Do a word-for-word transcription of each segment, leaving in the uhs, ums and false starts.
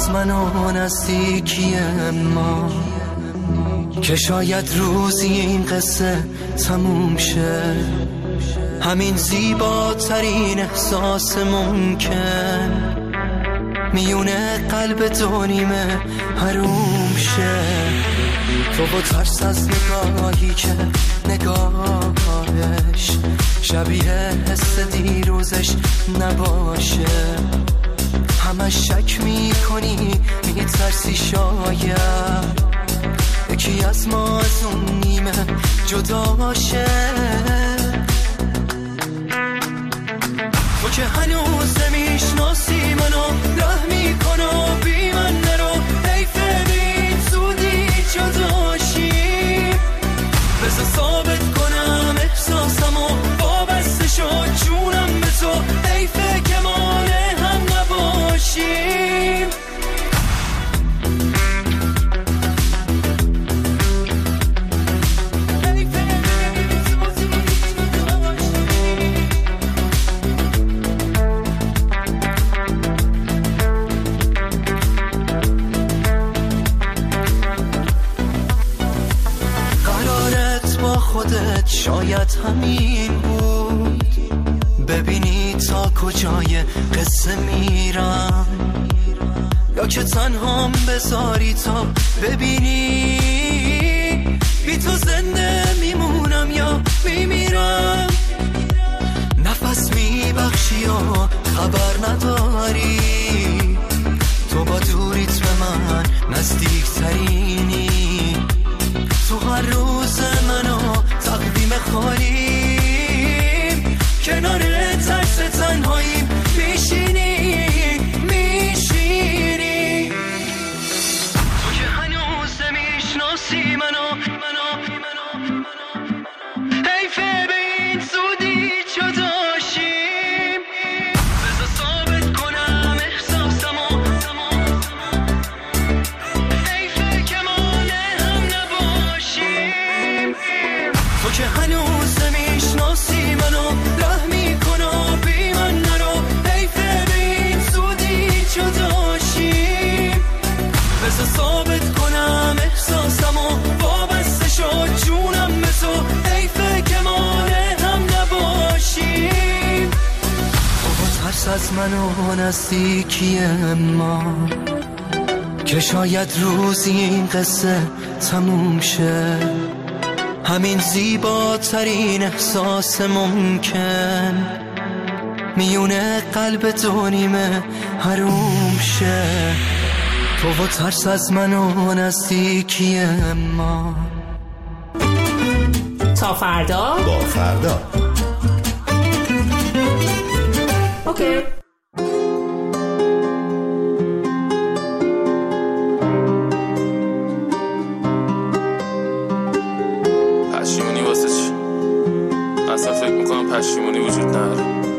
از من و نزدیکی ما، که شاید روزی این قصه تموم شه. همین زیباترین احساس ممکن میونه قلب دو نیمه حروم شه. تو با ترس از نگاهی که نگاهش شبیه حس دیروزش نباشه، همش شک میکنی میترسی شاید یکی از ما از اون نیمه جداشه. تو که هنوز نمیشناسی منو، ره میکنو بی من نرو، حیفه بین زودی جداشیم. بذار ثابت کنم احساسمو، وابسته شد جونم به تو، حیفه که مانع هم نباشیم. خودت شاید همین بود، ببینی تا کجای قصه میرم، یا که تنهام بذاری تا ببینی بی تو زنده میمونم یا میمیرم. نفس میبخشی و خبر نداری، تو با دوریت به من نزدیک ترینی. تو هر روز منو تقویم خالیم، کنار ترس تنهاییم میشینی میشینی. تو که هنوز نمیشناسی منو، حیفه به این زودی جداشیم. بذار ثابت کنم احساسمو، حیفه که مانع هم نباشیم. تو که هنوز نمیشناسی منو، ره میکنو بی من نرو، حیفه به این زودی جداشیم. بذار ثابت کنم احساسمو، وابسته شد جونم به تو، حیفه که مانع هم نباشیم. تو با ترس از من و نزدیکی ما، که شاید روزی این قصه تموم شه. همین زیباترین احساس ممکن میونه قلب دو نیمه حروم شه. تو با ترس از من و نزدیکی ما. تا فردا با فردا اوکی. پشیمونی واسه چی؟ اصلا فکر میکنم پشیمونی وجود نداره.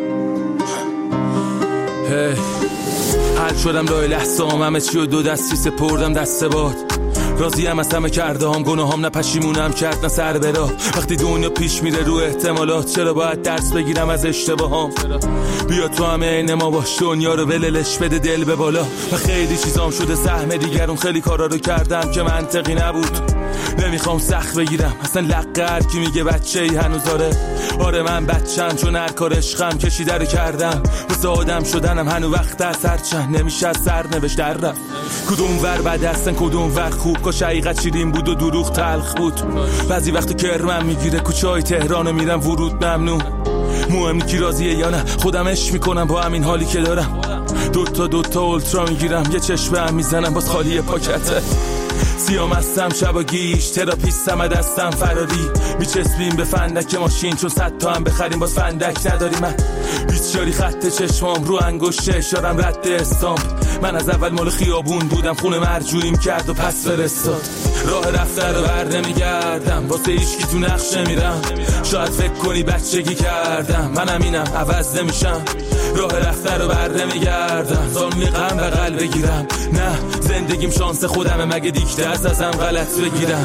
هی حل شدم لای لحظام، همه چی و دو دستی سپردم دست باد. راضیم از همه کرده هم، گناهام نه پشیمونم کرد نه سر برا. وقتی دنیا پیش میره رو احتمالات، چرا باید درس بگیرم از اشتباهام؟ بیا تو همه این ما باش، دنیا رو وللش بده دل به بالا. و خیلی چیزام شده سهم دیگرون، خیلی کارا رو کردم که منطقی نبود. نمیخوام سخت بگیرم اصلا لقه هر کی میگه بچه ای هنوز آره. آره من بچم، چون هر کار عشقم کشیده رو کردم. واسه آدم شدنم هنو وقت از هر چند نمیشه از سر نوشت در رفت. کدوم ور بد هستن کدوم ور خوب، کاش حقیقت شیرین بود و دروغ تلخ بود. بعضی وقتا کرمم میگیره کوچه های تهرانو میرم ورود ممنوع. مهم کی راضیه یا نه، خودم عشق میکنم با همین حالی که دارم. دوتا دوتا اولترا میگیرم، یه چشمه هم میزنم باز خالی پاکته. سیام هستم شبا گیش، تراپیستم از دستم فراری. میچسبیم به فندک ماشین، چون صد تا هم بخریم باز فندک نداری. من بیچاری خط چشمام رو انگشت اشارم رد استامپ. من از اول مال خیابون بودم، خونه مرجوعیم کرد و پس فرستاد. راه رفته رو بر نمیگردم، واسه هیچکی تو نقش نمیرم. شاید فکر کنی بچگی کردم، منم اینم عوض نمیشم. راه رفته رو بر نمیگردم، زانوی غم بغل بگیرم. نه زندگیم شانس خودمه، مگه دیکته از ازم غلط بگیرم.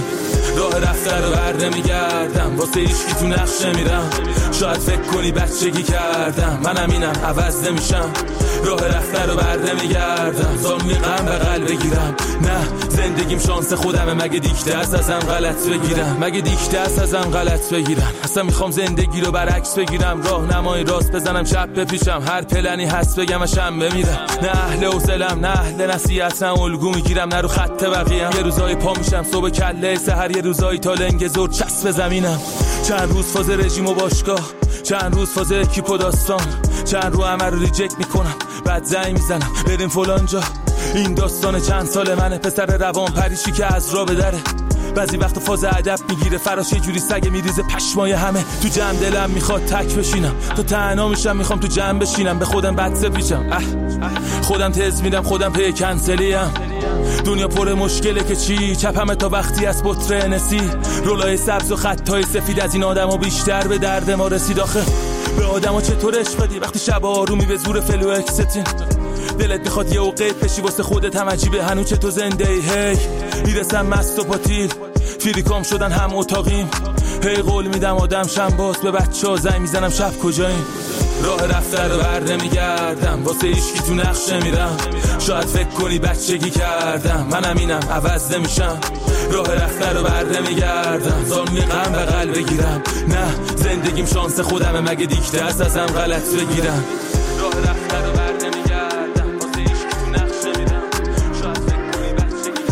راه رفته رو بر نمیگردم، واسه ایشکی تو نقشه میرم. شاید فکر کنی بچگی کردم، منم اینم عوض نمیشم. راه رفته رو بر نمیگردم، زانوی غم بغل بگیرم. نه زندگیم شانس خودمه، مگه دیکته است ازم غلط بگیرم؟ مگه دیکته است ازم غلط بگیرم؟ اصلا میخوام زندگی رو برعکس بگیرم، راه نمای راست بزنم چپ بپیشم، هر پلنی هست بگم شم بمیرم. نه اهل حوصله‌ام، نه اهل نصیحت، نه الگو میگیرم، نه رو خط بقیه‌ام. یه روزای پا میشم صبح کله سحر، یه روزای تا لنگ زور چسب زمینم. چند روز فاز رژیم و باشگاه، چند روز فاز اکیپ و داستان، چند رو همه رو ریجکت میکنم، بعد زنگ میزنم بریم فلان جا. این داستان چند سال منه، پسر روان پریشی که از راه بدره. بعضی وقت فاز ادب میگیره فراش، یه جوری سگ میریزه پشمای همه. تو جمع دلم میخواد تک بشینم، تو تنها میشم میخوام تو جمع بشینم. به خودم بد پیچم، خودم تز میدم، خودم پی کنسلیم. دنیا پر مشکله که چی، چپمه تا وقتی از بطر نسی. رولای سبز و خطای سفید از این آدم ها بیشتر به درد ما رسید. آخه به آدم ها چطور عشق بدی وقتی شب آرومی به زور فلو اکستین؟ دلت میخواد یه اوقات بشی واسه خودت هم عجیبه هنو چه تو زنده ای. هی میرسم مست و پاتیل، فیریکام شدن هم اتاقیم. هی قول میدم آدم شم باز، به بچه ها زنگ میزنم شب کجاییم. راه رفته رو بر نمیگردم، واسه ایشکی تو نقشه میرم. شاید فکر کنی بچگی کردم، منم اینم عوض نمیشم. راه رفته رو بر نمیگردم، زانوی غم بغل بگیرم. نه زندگیم شانس خودمه، مگه دیکته است ازم غلط بگیرم. راه رفته رو بر نمیگردم، واسه ایشکی تو نقشه میرم. شاید فکر کنی بچگی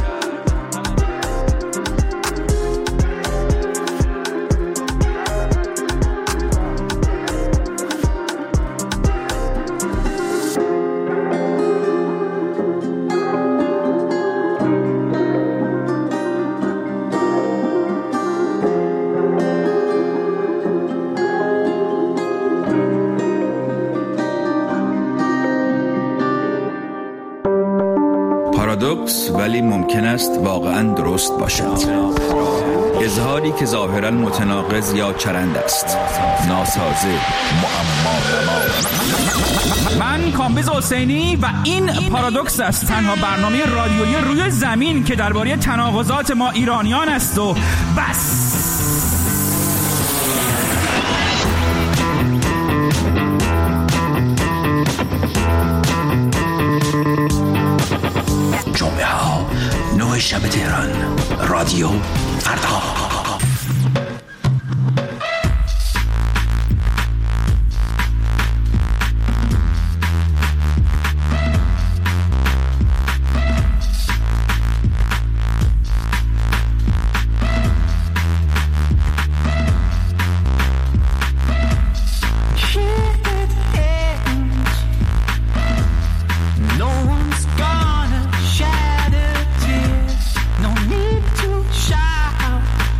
پارادوکس ولی ممکن است واقعا درست باشد. اظهاری که ظاهرا متناقض یا چرند است، ناسازه، معما. من کامبیز حسینی و این پارادوکس است، تنها برنامه رادیویی روی زمین که درباره تناقضات ما ایرانیان است و بس. جمعه ها نه شب تهران، رادیو فردا. Shatter tears, no need to shout.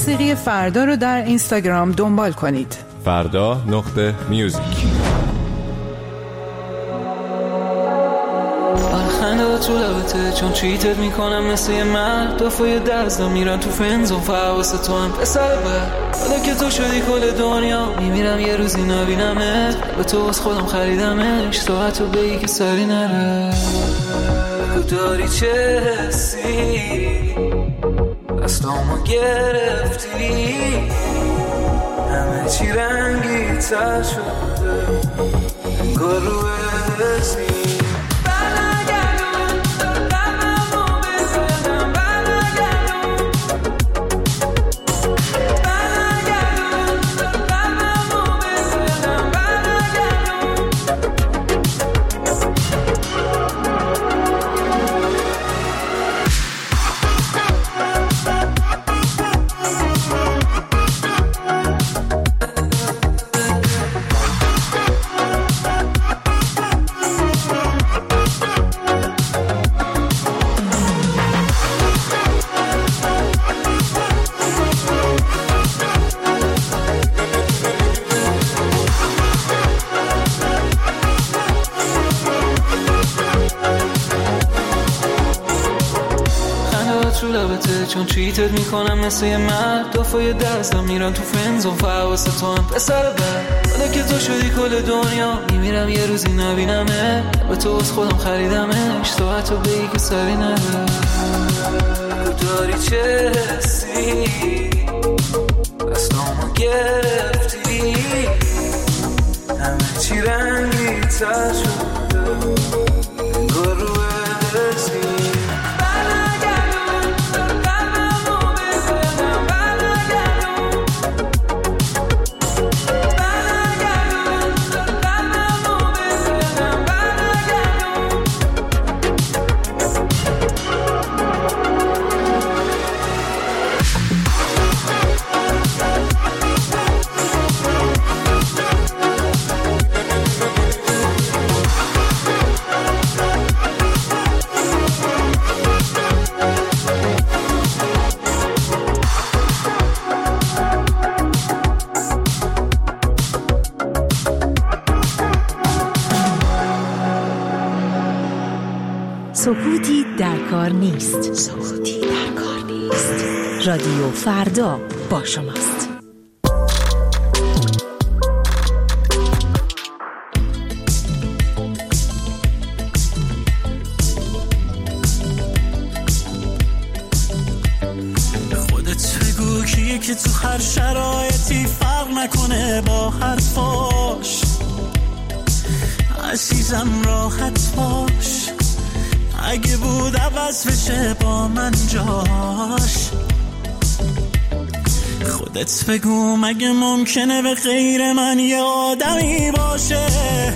موسیقی فردا رو در اینستاگرام دنبال کنید. فردا نقطه میوزیک. خنده تو لبته چون چیتت میکنم مثل یه مرد دفعه دزدا میرن تو فنزون فواسه تو هم پسر بر حالا که تو شدی کل دنیا میمیرم یه روزی نبینمت به تو از خودم خریدمش تو حتی بگی که سری نره بگو داری چه حسی دستامو گرفتی همه چی رنگی تر شده انگار رو حسی چون چیتت میکنم مثل یه مرد دفعه دزدا میرن تو فنزون فواسه تو هم پسر بر حالا که تو شدی کل دنیا میمیرم یه روزی نبینمه به تو از خودم خریدمش تو حتی بگی که سری نره داری چه حسی دستامو گرفتی همه چی رنگی تر شده انگار رو حسی سکوتی در کار نیست. سکوتی در کار نیست. رادیو فردا با شماست. خودت بگو کیه که تو هر شرایطی فرق نکنه با حرفاش عزیزم راحت باش اگه بود عوض بشه با من جاش خودت بگو مگه ممکنه به غیر من یه آدمی باشه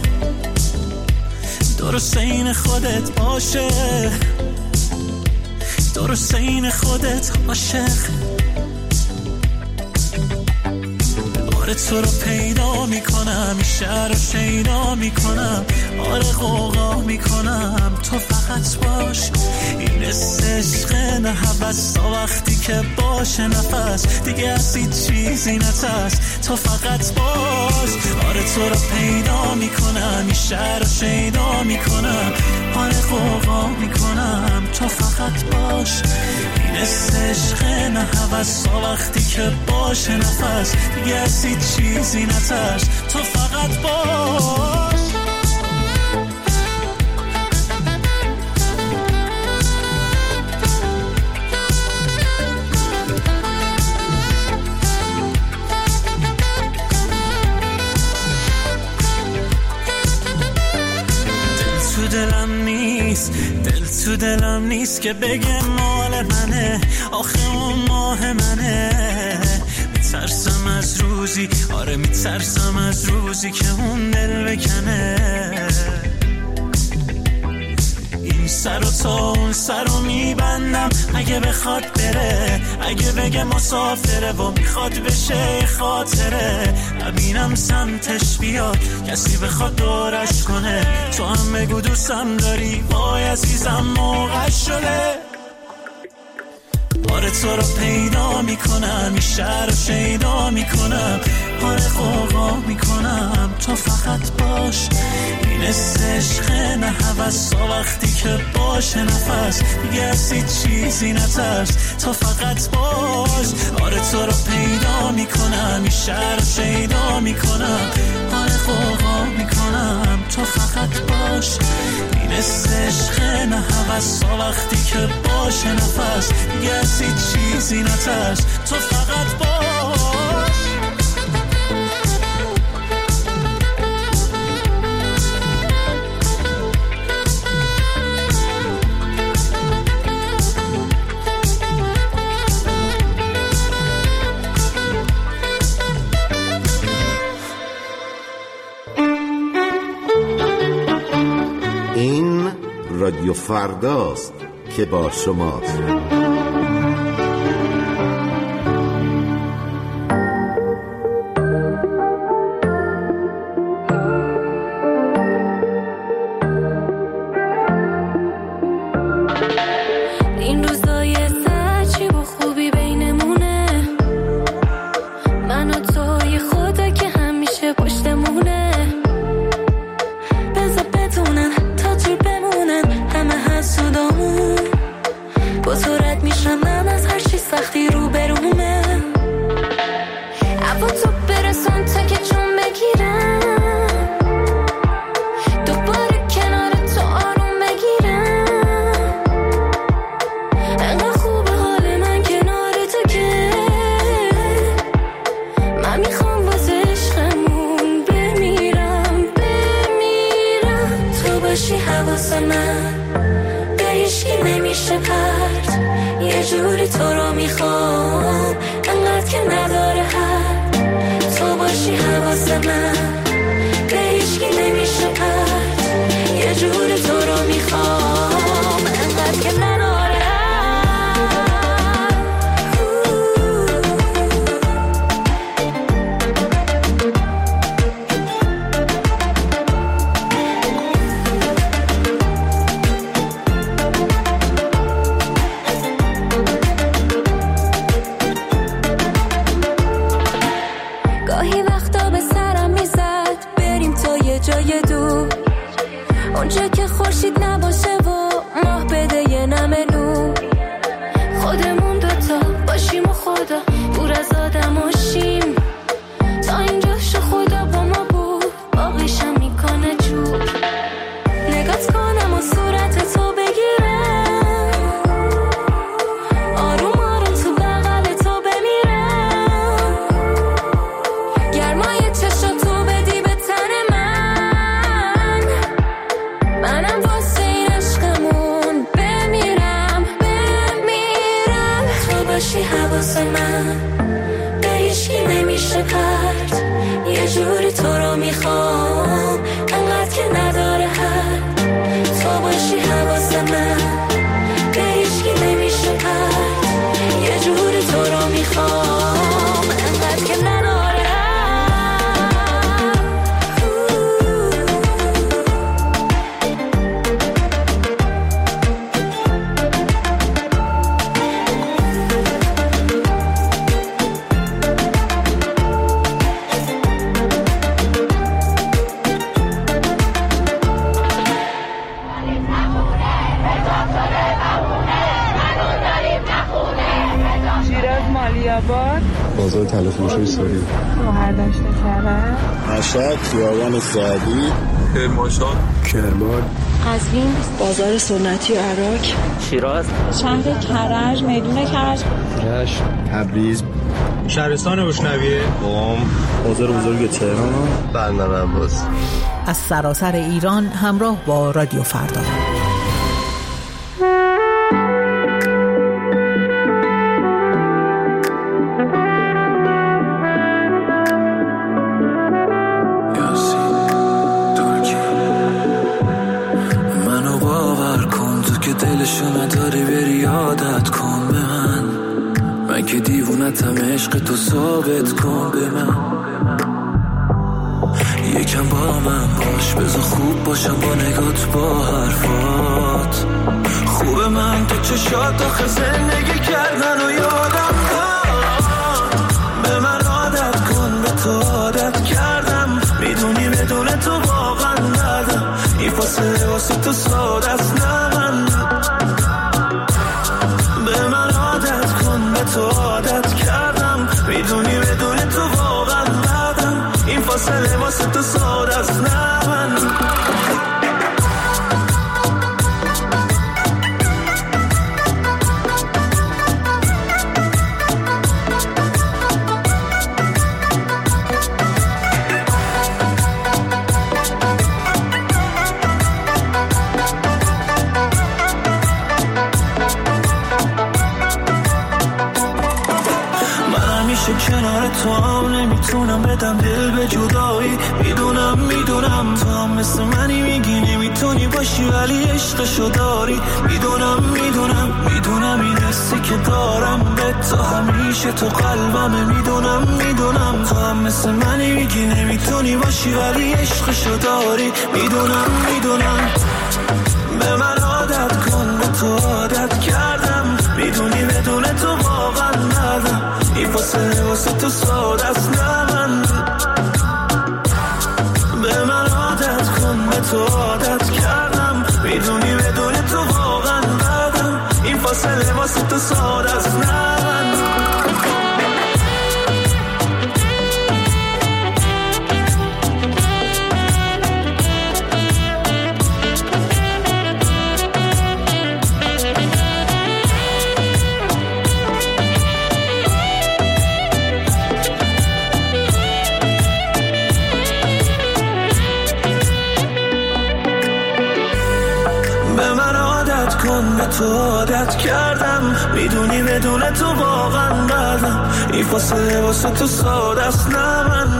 درست این خودت باشه درست این خودت عاشق آره تو رو پیدا میکنم این شهر رو شیدا میکنم آره غوغا میکنم تو فقط باش این عشق نه هوس تا وقتی که باشه نفس دیگه از هیچ چیزی نترس تو فقط باش آره تو رو پیدا میکنم این شهر رو شیدا میکنم آره غوغا میکنم تو فقط باش این عشق نه هوس تا وقتی که باشه نفس دیگه از هیچ چیزی نترس تو فقط باش دلم نیست دل تو دلم نیست که بگه مال منه آخه اون ماه منه میترسم از روزی آره میترسم از روزی که اون دل بکنه این سر و تا اون سر رو میبندم اگه بخواد بره اگه بگه مسافره و میخواد بشه خاطره نبینم سمتش بیاد کسی بخواد دورش کنه تو هم بگو دوستم داری وای عزیزم موقع شده آره آره تو رو پیدا میکنم، این شهر رو شیدا میکنم، آره قوقا میکنم تو فقط باش. این عشق نه هوس، وقتی که باشه نفس دیگه از هیچ چیزی نترس، تو فقط باش. آره تو رو پیدا میکنم، این شهر رو شیدا میکنم، آره قوقا میکنم تو فقط باش. این عشق نه هوس، وقتی که باشه نفس دیگه از هیچ چیزی نترس، تو فقط باش. این رادیو فرداست که با شماست. این روزای سچی و خوبی بینمونه، من و تو یه خدا که همیشه پشتمونه. بذار بدونن تا دور بمونن همه حسودامون، با تو رد میشم من از هر چی سختی رو برومه. اما تو برسون تا که جون بگیرم، دوباره کنار تو آروم بگیرم. انقدر خوبه حال من کنار تو که من میخوام واسه عشقمون بمیرم بمیرم. تو باشی حواس من به هیچکی نمیشه پرت، یه جوری تو رو میخوام انقدر که نداره حد. تو باشی حواس من به هیچکی نمیشه پرت، یه جوری تو رو میخوام انقدر که نداره حد. گاهی وقتا به سرم میزد بریم تا یه جای دور، اونجا که خورشید نباشه و ماه بده یه نمه نور. خودمون دوتا باشیم و خدا دور از آدم و شیم، تا اینجا شو خدا با ما بود باقیشم میکنه جور. نگات کنم و صورت تو بگیرم، آروم آروم تو بغل تو بمیرم. گرمای چشم تو بدی به تن من، منم واسه این عشقمون بمیرم بمیرم. تو باشی حواس من به هیچکی نمیشه پرت، یه جوری تو رو میخوام انقدر که نداره حد. تو باشی حواس من به هیچکی نمیشه پرت، یه جوری تو رو میخوام انقدر که نداره حد. شیراز مالی‌آباد، بازار تلفروشی سوری، شهردشت کرج، مشهد خیابان سعدی، کرمانشاه، کرمان، قزوین، بازار سنتی عراق، شیراز، شهر کرج، میدون کرج، رشت، تبریز، شهرستان روشنویه، قم، بازار بزرگ تهران، بندر عباس. از سراسر ایران همراه با رادیو فردا. منو باور کن تو که دلشو نداری بری عادت کن به من، من که دیوونتم عشق تو ثابت کن به من. یکم با من باش بذار خوب باشم با نگات با حرفات، خوبه من تو چشات آخه زندگی کردن و یادم دارم. به من عادت کن، به تو عادت کردم، میدونی بدون تو واقعا ندم. این فاصله واسه تو ساده است، نه من. به من عادت کن، به تو عادت کردم، میدونی بدون تو واقعا ندم. این فاصله واسه تو ساده است، نه من. کنار تو هم نمیتونم بدم دل به جدایی. میدونم میدونم تو هم مثل منی، میگی نمیتونی باشی ولی عشقشو داری. میدونم میدونم میدونم این حسی که دارم به تو همیشه تو قلبمه. میدونم میدونم تو هم مثل منی، میگی نمیتونی باشی ولی عشقشو داری. میدونم میدونم به من عادت کن، به تو عادت کردم، میدونی بدون تو واقعا ندم. این فاصله واسه تو ساده است، نه من. به من عادت کن، به تو عادت کردم، میدونی بدون تو واقعا ندم. این فاصله واسه تو ساده است، نه من. به تو عادت کردم، میدونی بدون تو واقعا ندم. این فاصله واسه تو ساده است، نه من.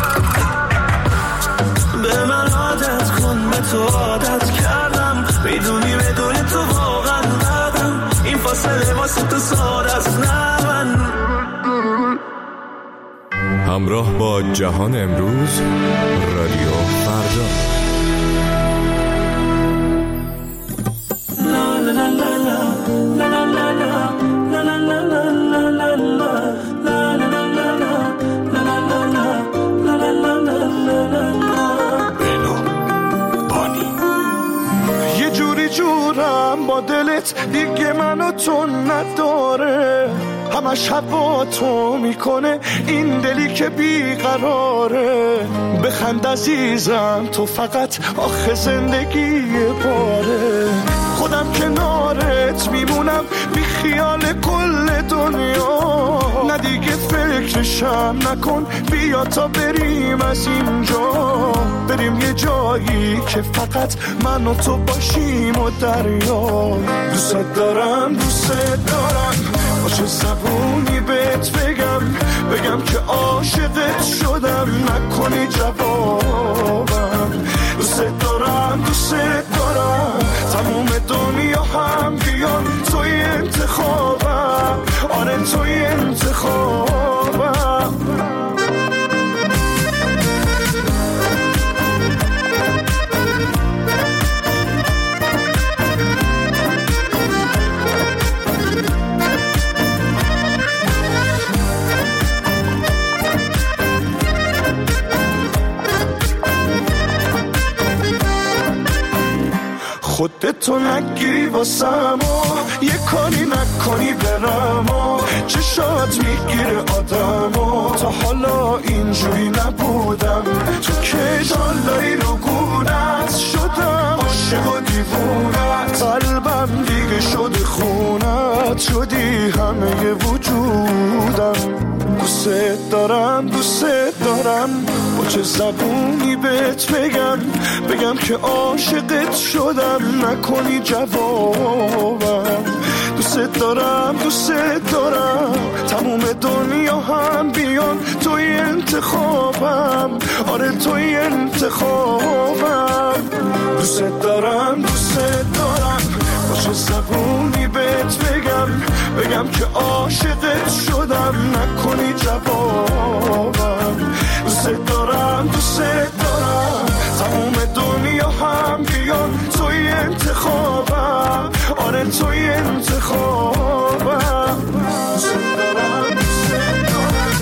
به من عادت کن، به تو عادت کردم، میدونی بدون تو واقعا ندم. این فاصله واسه تو ساده است، نه من. همراه با جهان امروز، رادیو فردا. یه جوری جورم با دلت دیگه منو تو نداره، همش هوا تو میکنه این دلی که بیقراره. بخند عزیزم تو فقط آخه زندگی باره. خودم کنارت میمونم بی خیال کل دنیا. نه دیگه فکرشم نکن، بیا تا بریم از اینجا. بریم یه جایی که فقط من و تو باشیم و دریا. دوست دارم دوست دارم، باشه زبونی بهت بگم، بگم که عاشقت شدم، نکنی جوابم. دوست دارم دوست دارم، تموم دنیا هم بیان توی انتخابم. آره توی انتخابم. خودتو نگیری واسم و یه کاری نکنی برم و چشات میگیره آدم و تا حالا اینجوری نبودم. تو که جالایی رو گونت شدم، عاشق و دیوونت، قلبم دیگه شده خونت، شدی همه وجودم. دوست دارم دوست دارم، با چه زبونی بهت بگم، بگم که عاشقت شدم، نکنی جوابم. دوست دارم دوست دارم، تموم دنیا هم بیان توی انتخابم. آره توی انتخابم. دوست دارم دوست دارم، با چه زبونی بهت بگم، بگم که عاشقت شدم، نکنی جوابم. دوست دارم دوست دارم، تموم دنیا هم بیان توی انتخابم، آره توی انتخابم. دوست دارم دوست دارم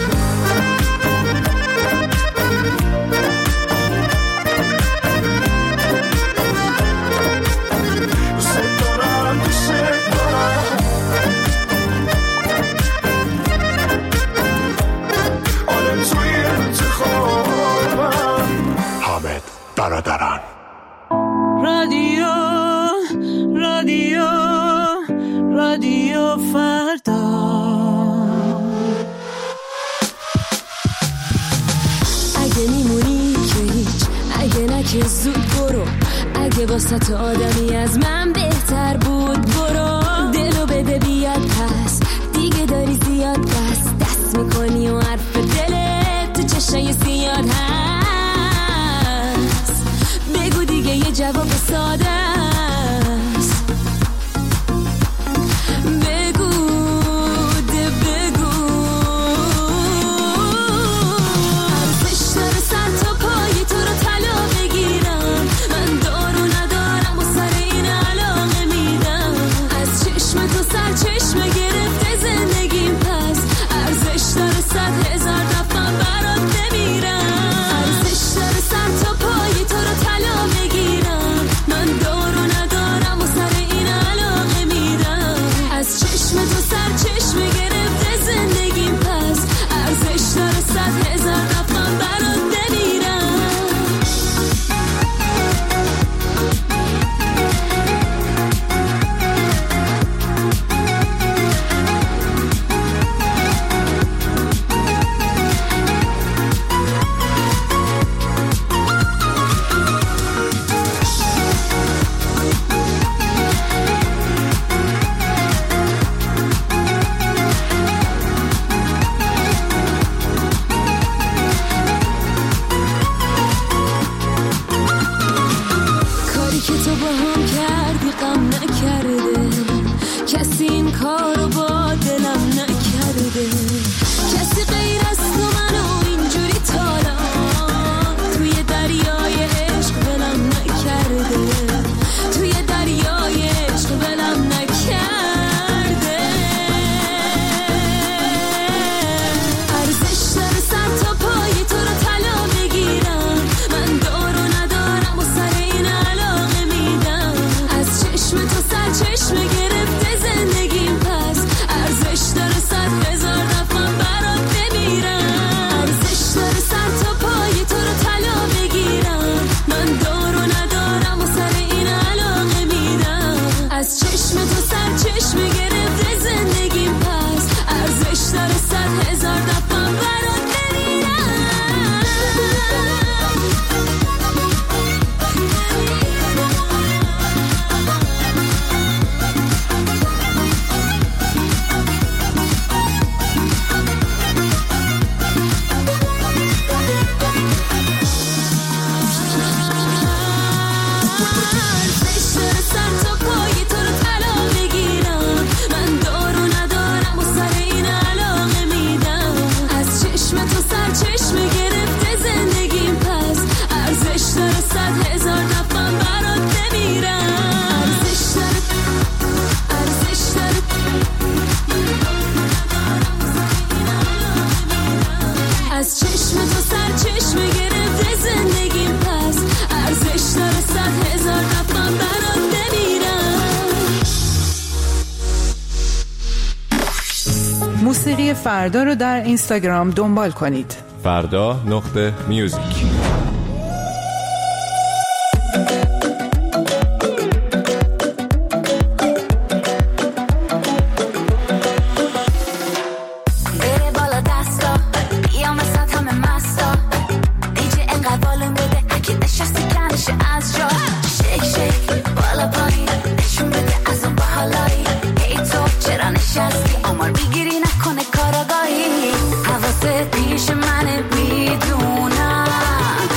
دوست دارم دوست دارم آره توی انتخابم. حامد برادران. رادیو رادیو رادیو فردا. اگه میمونی که هیچ، اگه نه که زود برو، اگه واسه تو آدمی از من بهتر بود برو. دلو بده بیاد پس، دیگه داری زیاد بس، دست میکنی و حرف دلت تو چشای زیاد هست. بگو دیگه یه جواب ساده است، بگو ده بگو. ارزش داره سر تا پای تو رو طلا بگیرم، من دارو ندارم و سر این علاقه میدم. از چشم تو سر چشم گرفته زندگیم، پس ارزش داره صد هزار دفعه برات بمیرم. ارزش داره سر تا پای تو رو طلا بگیرم، من دارو ندارم و سر این علاقه میدم. از چشم تو سر چشم گرفته زندگیم، پس ارزش داره صد هزار دفعه برات بمیرم. کاری که تو با هم کردی غم نکرده، کسی این کارو با دلم نکرده. کسی غیر از تو منو اینجوری تالا توی دریای عشق ولم نکرده، توی دریای عشق ولم نکرده. ارزش داره سر تا پای تو رو طلا بگیرم، من دارو ندارم و سر این علاقه میدم. از چشم تو سر چشم گرفته زندگیم، پس ارزش داره صد هزار دفعه برات بمیرم. ارزش داره سر تا پای تو رو طلا بگیرم، من دارو ندارم و سر این علاقه میدم. از چشم تو سر چشم گرفته زندگیم، پس ارزش داره صد هزار دفعه برات بمیرم. ارزش داره سر تا پای تو رو طلا بگیرم، من دارو ندارم و سر این علاقه میدم. از چشم تو سر چشم گرفته زندگیم، پس ارزش داره صد هزار دفعه برات بمیرم. ارزش داره، ارزش داره. از چشم تو سر چشم گرفته زندگیم، پس ارزش داره صد هزار دفعه برات بمیرم. موسیقی فردا رو در اینستاگرام دنبال کنید. فردا نقطه میوزیک. بره بالا دستا، بیا مثل همه مستا، دیجه انقدر والون بده اگه نشستی کنشه از جا. شیک شیک بالا پایین نشون بده از اون باحالایی. ای تو چرا نشستی آمار میگیری نکنه کاراگاهی. حواست پیش منه میدونم،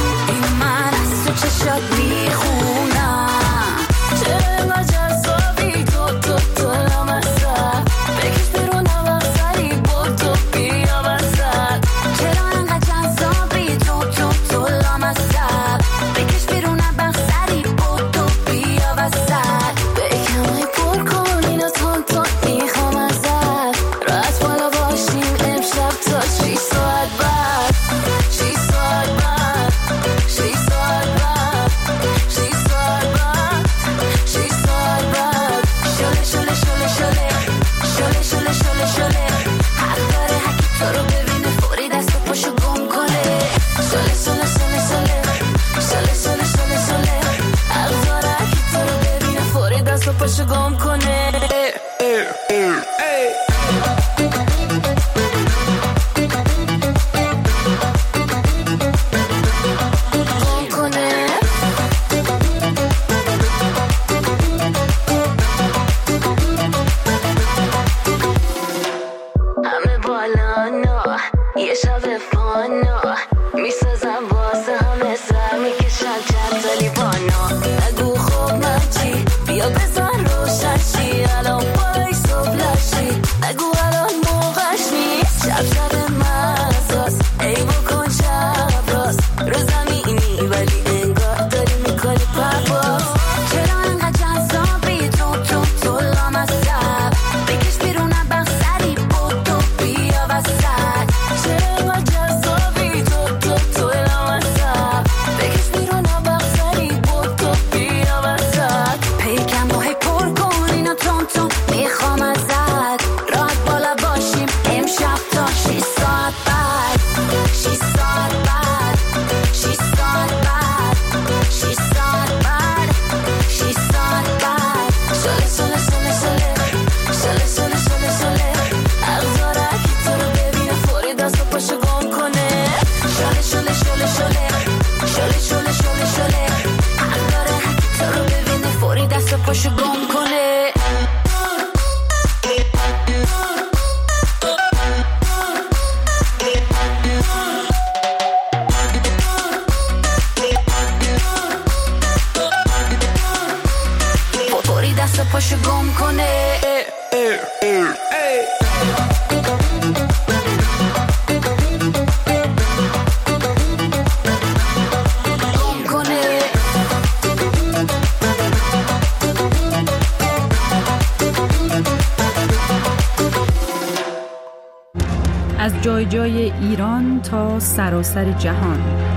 جای جای ایران تا سراسر جهان.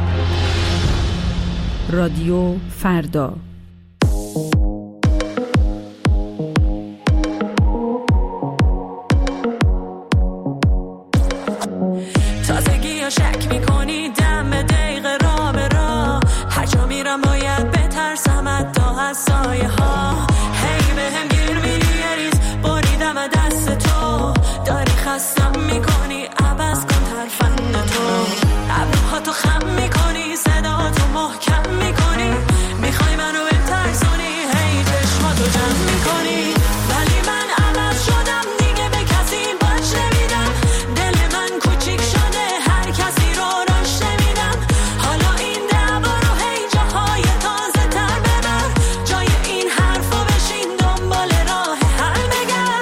رادیو فردا. تازگی ها شک میکنی دم دقیقه را به را، هر جا میرم باید بترسم حتی از سایه ها. هی به هم گیر میری یه ریز بریدم دست تو، داری خستم میکنی عوض کن ترفند تو. ابروها تو خم میکنی صدا تو محکم میکنی، میخوای منو بترسونی هی چشما تو جمع میکنی. ولی من عوض شدم دیگه به کسی باش نمیدم، دل من کوچیک شده هر کسی رو راش نمیدم. حالا این دعوا رو هی جاهای تازه تر ببر، جای این حرفو بشین دنبال راه حل بگرد.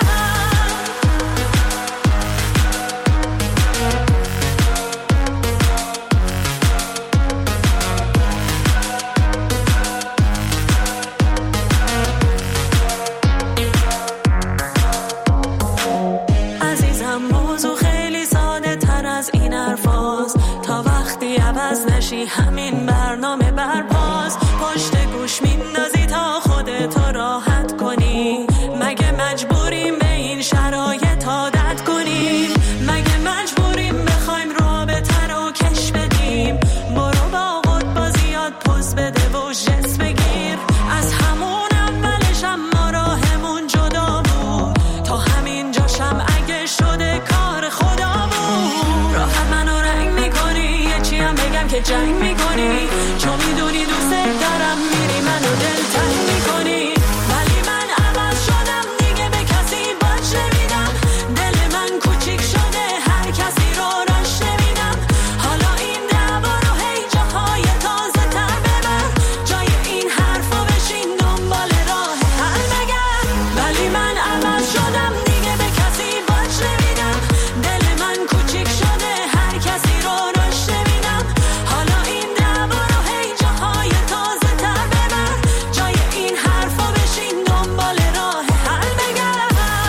عزیزم موضوع خیلی ساده تر از این حرفاست، تا وقتی عوض نشی همین برنامه برپاس. پشت گوش میندازی تا خودتو راحت کنی، مگه مجبوریم به این شرایط عادت کنیم؟ مگه مجبوریم بخوایم رابطه رو کش بدیم؟ برو با خود بازیات پوز بده و جس بگیر. از همون اولش هم ما راهمون جدا بود، تا همین جاشم اگه شده کار خدا بود. راحت منو رنگ میکنی یه چی هم بگم که جنگ میکنی، چون میدونی دوست دارم میری منو دلتنگ میکنی. ولی من عوض شدم دیگه به کسی باش نمیدم، دل من کوچیک شده هر کسی رو راش نمیدم. حالا این دعوا رو هی جاهای تازه تر ببر، جای این حرفو بشین دنبال راه حل بگرد. ولی من عوض شدم دیگه به کسی باش نمیدم، دل من کوچیک شده هر کسی رو راش نمیدم. حالا این دعوا رو هی جاهای تازه تر ببر، جای این حرفو بشین دنبال راه حل بگرد.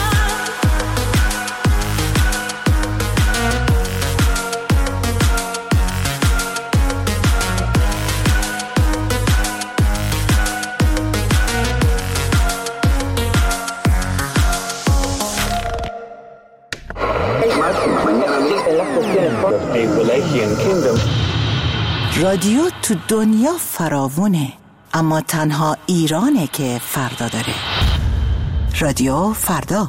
رادیو تو دنیا فراوونه، اما تنها ایرانه که فردا داره. رادیو فردا.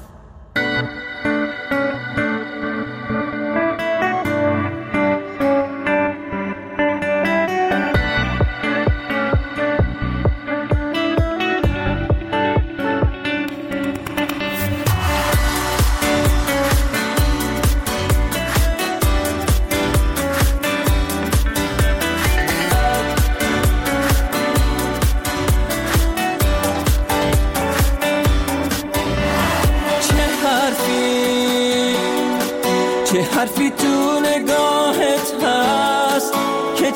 چه حرفی تو نگاهت هست که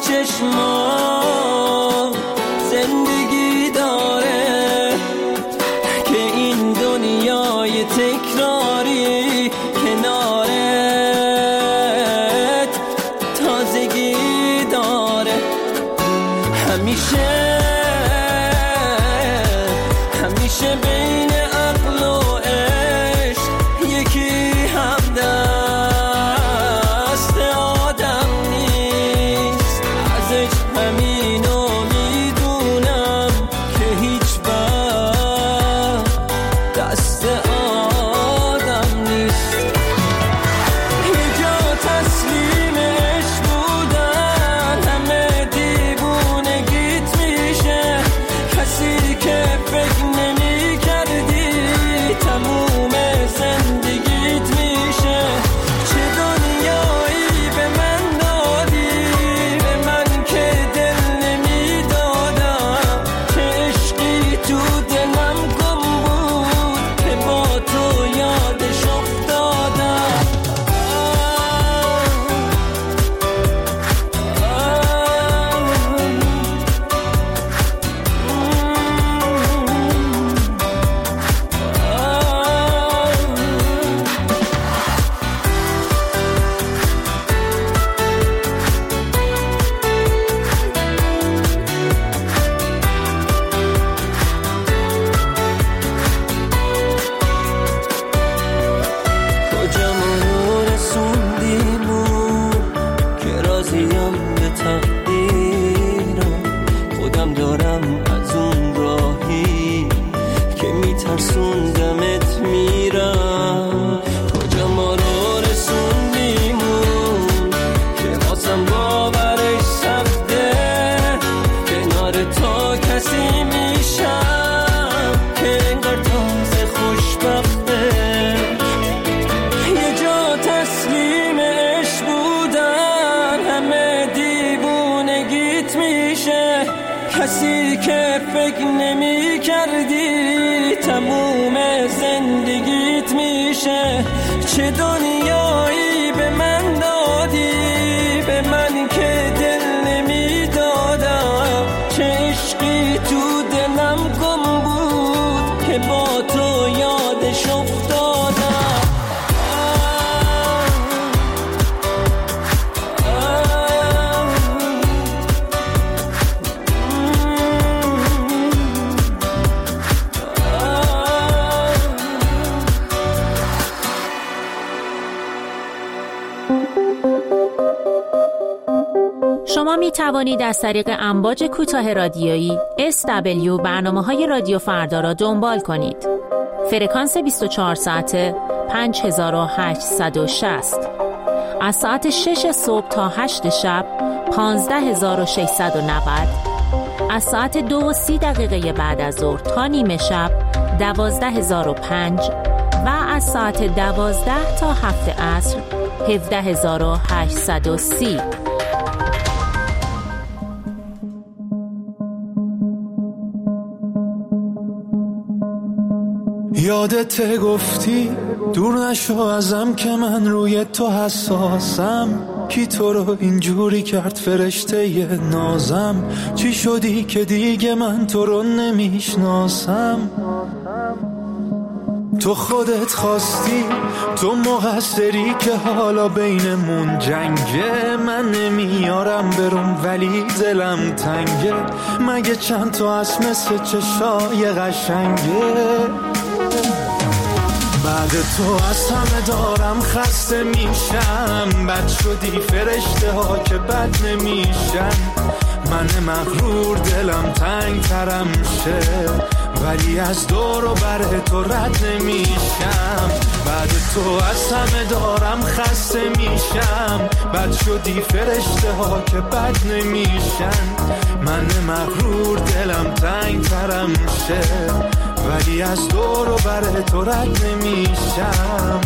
چشما زندگی داره، که این دنیای تکراری کنارت تازگی داره. همیشه همیشه بین عقل و عشق یکی همدم دست میشه. چه دنیایی به من دادی، به من که دل نمیدادم. چه عشقی تو دلم گم بود که با تو یادش افتادم. شما می توانید از طریق امواج کوتاه رادیویی اس دبلیو برنامه‌های رادیو فردا را دنبال کنید. فرکانس بیست و چهار ساعته پنج هزار و هشتصد و شصت، از ساعت شش صبح تا هشت شب پانزده هزار و ششصد و نود، از ساعت دو و سی دقیقه بعد از ظهر تا نیمه شب دوازده هزار و پنج و از ساعت دوازده تا هفت عصر هفده هزار و هشتصد و سی. یادت گفتی دور نشو ازم که من روی تو حساسم. کی تو رو اینجوری کرد فرشته ی نازم؟ چی شدی که دیگه من تو رو نمیشناسم؟ تو خودت خواستی، تو مقصری که حالا بینمون جنگه. من نمیارم برم ولی دلم تنگه. مگه چند تا از مثل چشای قشنگه؟ بعد تو از همه دارم خسته میشم. بد شدی فرشته ها که بد نمیشن. من مغرور دلم تنگ ترم شه، ولی از دور و بر تو رد نمیشم. بعد تو از همه دارم خسته میشم. بد شدی فرشته ها که بد نمیشن. من مغرور دلم تنگ ترم شه، ولی از دور و بر تو رد نمیشم.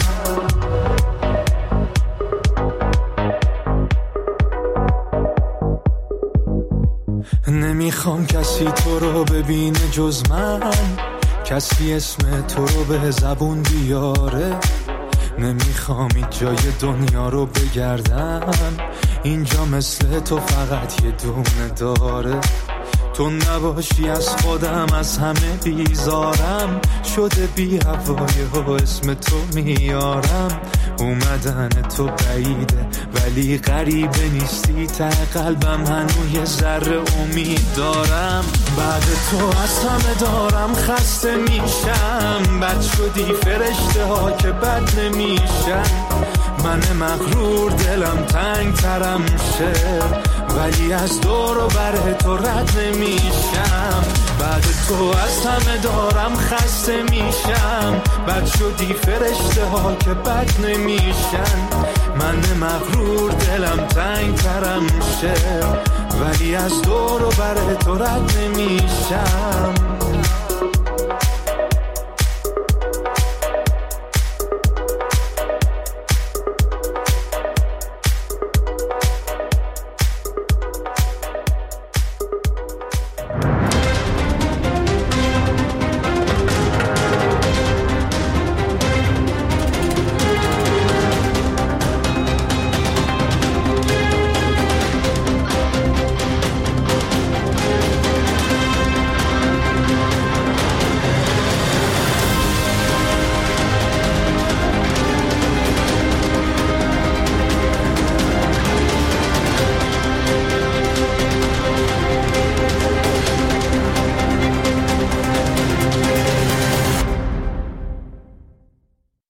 نمیخوام کسی تو رو ببینه جز من، کسی اسم تو رو به زبون بیاره. نمیخوام این جای دنیا رو بگردم، اینجا مثل تو فقط یه دونه داره. تو نباشی از خودم از همه بیزارم. شده بی هوای و اسم تو میارم. اومدن تو بعیده ولی غریبه نیستی. ته قلبم هنوز یه ذره امید دارم. بعد تو از همه دارم خسته میشم. بد شدی فرشته ها که بد نمیشن. من مغرور دلم تنگ ترم شه، ولی از دور و بر تو رد نمیشم. بعد تو از همه دارم خسته میشم. بد شدی فرشته ها که بد نمیشن. من مغرور دلم تنگ ترم شه، ولی از دور و بر تو رد نمیشم.